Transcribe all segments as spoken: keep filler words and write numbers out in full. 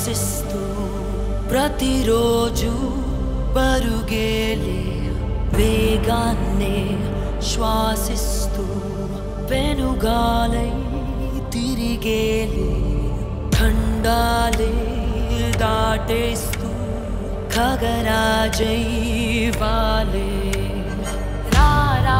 శ్వాసిస్తూ ప్రతిరోజు పరుగేలే వేగాన్నే శ్వాసిస్తూ వెనుగాలై తిరిగేలే ఖండాలే దాటేస్తూ ఖగరాజై వాలే రారా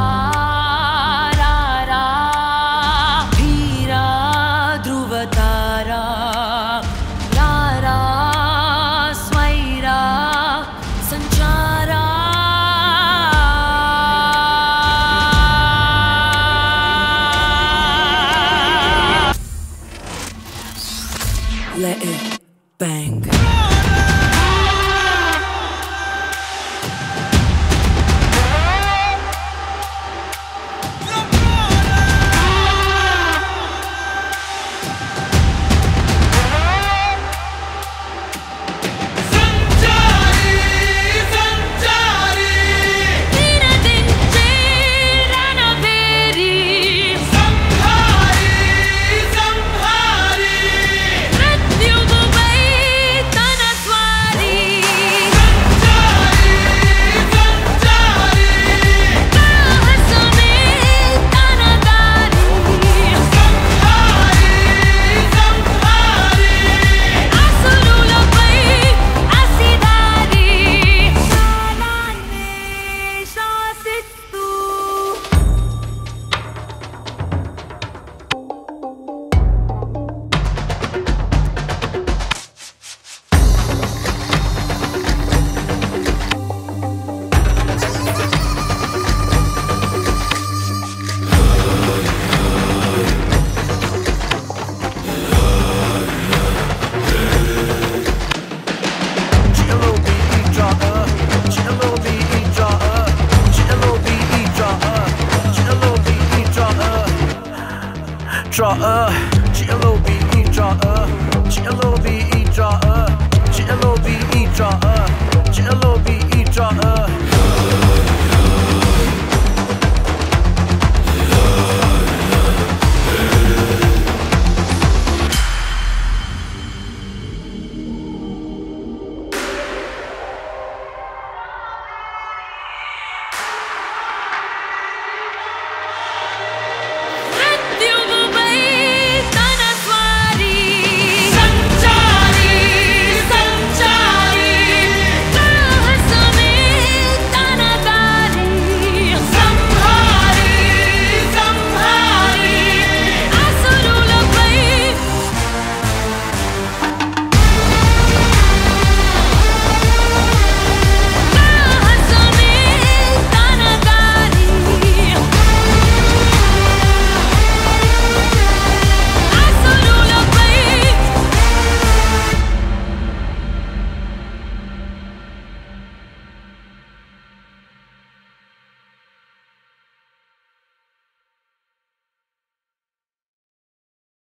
రారా ధీరా ధృవతారా రారా స్వైరా సంచారా Let it bang. Draw a G L O B E draw a G L O B E draw a G L O B E draw a G L O B E draw a